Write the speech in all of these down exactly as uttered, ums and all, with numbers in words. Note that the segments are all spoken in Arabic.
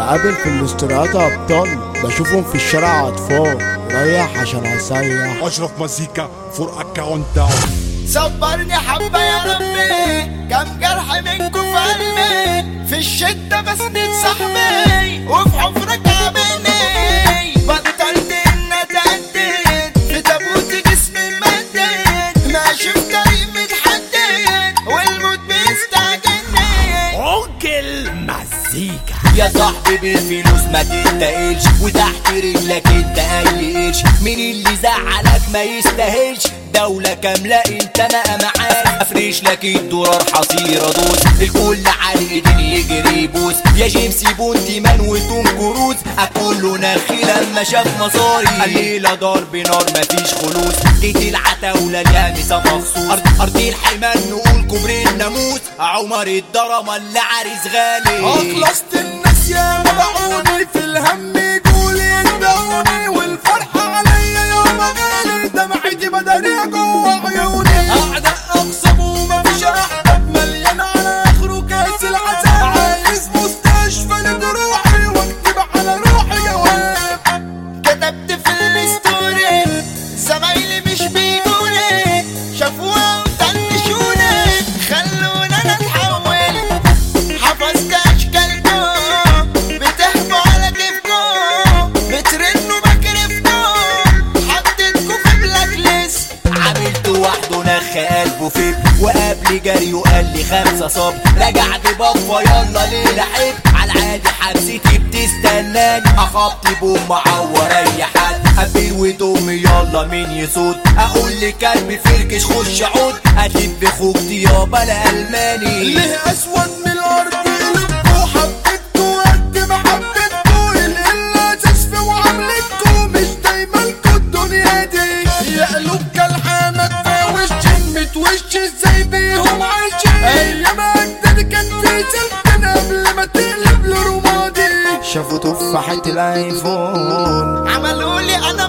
بقابل في الاستراحات ابطال، بشوفهم في الشارع اطفال، رايح عشان اسيح. اشرف مزيكا فور اكاونت داون. صبرني حبة يا ربي، كم جرح منكم في قلبي، في الشدة بسند صاحبي وفي حفرة كعبني. بطلت ان اتأدد في تابوت جسمي مدد، ماشي في طريق متحدد والموت بيستعجلني. عقل مزيكا يا صاحبي بالفلوس ما تتقلش، وتحت رجلك انت اي قرش، مين اللي زعلك ما يستاهلش، دولة كاملة انت ما معاك، افرش لك الدولار حصيرة دوس، الكل على ايدين يجري يبوس، يا جيمس بوند مان وتوم كروز، اكله نخي لما شاف مصاري، الليلة ضرب نار مفيش خلوص، جيت العتاولة اليابسة مخصوص، ارض ارض الحمال نقول كبر الناموس، عمر الدرما اللي عريس غالي. اخلصت الناس يا مدعوني، في الهم يقولي ادعوني، والفرحة عليا يوم غالي، دمعتي بدني جوا عيوني، اعداء اقسم ومفيش احباب، مليان على اخره كاس العذاب، عايز مستشفى لجروحي واكتب على روحي جواب. كتبت في الستوري زمايلي مش بيجوني، شافوها وطنشوني، خلونا انا اتحول، حفظت اشكالكم بتحكوا على كيفكم، بترنوا بكرفكم، حطيتكم في بلاك ليست. عملت وحده نخ قلبه فيك، وقبل جري وقال لي خمسة صاب، رجعت بابا يلا ليلة حب، على العادي حبستي بتستناني، اخبطي بوم معور اي حد، قبل ودومي يلا مين يصوت، اقول لكلبي فركش خش عود، اتلف خوجتي يابا الالماني. ليه اسود من الارض قلبكوا، حبيتكوا قد ما حبيتكوا، القلة اساس في معاملتكوا، مش دايما كوا الدنيا دي، يا قلوب كالحامك في وشي، متوش ازاي بيهم عايشين، ايام اجدادي كان في سلطنة قبل ما تقلب لرمادي، شافوا تفاحة الايفون، عملولي انا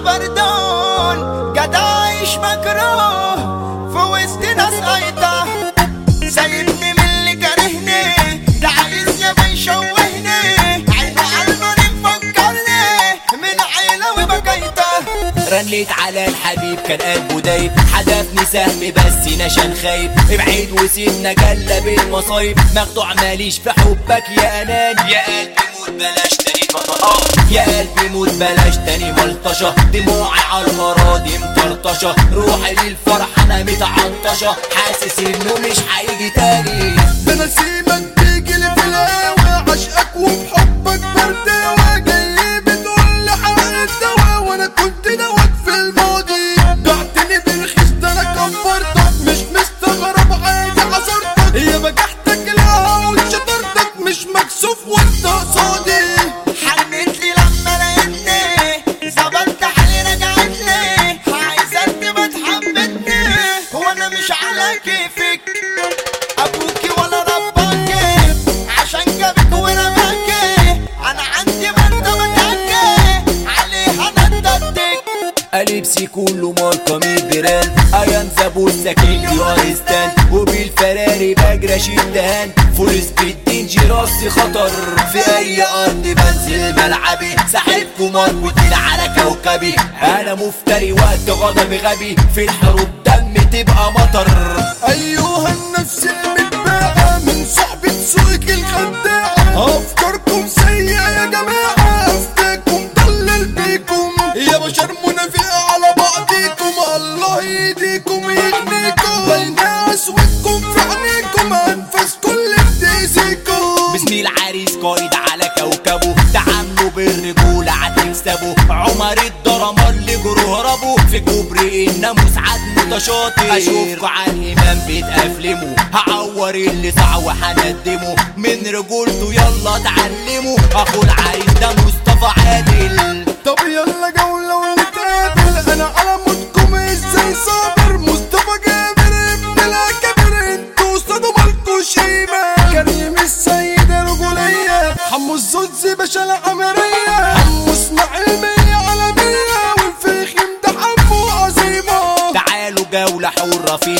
بردون، جدع عايش مكروه في وسط ناس قايطة، سايبني من اللي كرهني، ده عايز يابا يشوهني، عينه عالماني مفكرني من عيلة وبكايطة. رنيت على الحبيب كان قلبه دايب، حدفني سهم بس نشان خايب، ابعد وسيبنا جلب المصايب، مخدوع ماليش في حبك يا اناني، يا قلبي موت بلاش تاني اه يا قلبي موت بلاش تاني ملطشة، دموعي على المراضي مطرطشة، روحي للفرح انا متعنطشة، حاسس انه مش هيجي تاني، ده نسيمك بيجيلي في الهوا، عشقك وبحبك برداوة، جاي بتقولي حق الدوا، وانا كنت دوت في الماضي، بعتني برخيص ده انا كبرتك، مش مستغرب عادي عذرتك، يا بجحتك الهوا وشطرتك، مش مكسوف وانت قصادي، حنيت لي لما لقيتني، ظبطت حالي رجعتلي، عايزة تبقى تحبتني، وانا مش على كيفك، ابوكي ولا رباكي، عشان جابك ورماكي، انا عندي بنت متاكي، عليها نددتك، قلبسي كله ماركة مية بران، ايام سابو السكين دي ارستان، وبالفراري بجري اشيل دهان، فول سبيد دينجي راسي خطر، في اي ارض بنزل ملعبي، ساحبكم مربوطين على كوكبي، انا مفتري وقت غضبي غبي، في الحروب دم تبقى مطر. ايها النفس المتباعة من صحبة سوق الخداعة، افكاركم سيئة يا جماعة، افتاكم ضلل بيكم، يا بشر منافقة على بعضيكم، الله يهديكم يغنيكم، بلنا اسودكم في عينيكم، انفاسكم اللي بتأذيكم. باسم العريس قائد على كوكبه، تعاملوا بالرجولة هتكسبوا، عمر الدرما اللي جروه هربوا، في كبر الناموس عاد متشاطر، اشوفكوا على الامام بتأفلموا، هعور اللي صع وهندمه، من رجولته يلا اتعلموا، اخو العريس ده مصطفى عادل. طب يلا جولة ونتقابل، انا على موتكم ازاي صابر، مصطفى جابر ابن الاكابر، انتوا صدوا مالكوش قيمة، كريم السيدة رجولية، حمو الزوز باشا العمرية، حمو اسماعيل مية عالمية، والفخم ده حمو عظيمة. تعالوا جولة حرة في الميدان،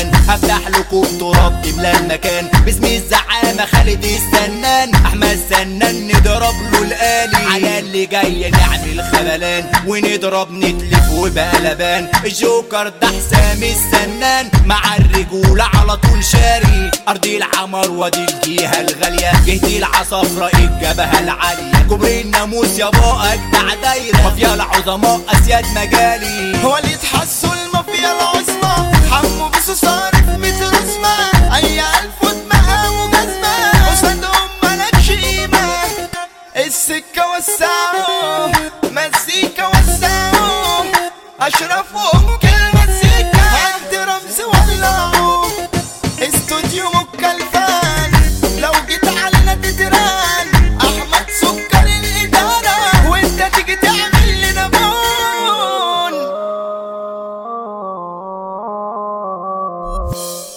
بلبان هفتح لكم تراب تملى المكان باسم الزعامة خالد السنان احمد سنان نضرب له الآلي على اللي جاي نعمل خبلان ونضرب نتلف وبقى لبان الجوكر ده حسام السنان مع الرجولة على طول شاري ارض العمر ودي الجهة الغالية جهتي العصافرة الجبهة العالية كبري الناموس يابا اجدع دايرة مافيا العظماء اسياد مجالي هو اللي تحسوا المافيا العظمى حمو بس صارف متر اسمه اي الف ودماغ وجزمة قصادهم ملكش قيمة السكة وسعوا مزيكا وسعوا اشرفهم كلمة سكة عند رمز ولعوا استوديو مكلفان لو جيت علينا تتران احمد سكر الادارة وانت تيجي تعمل لنا بون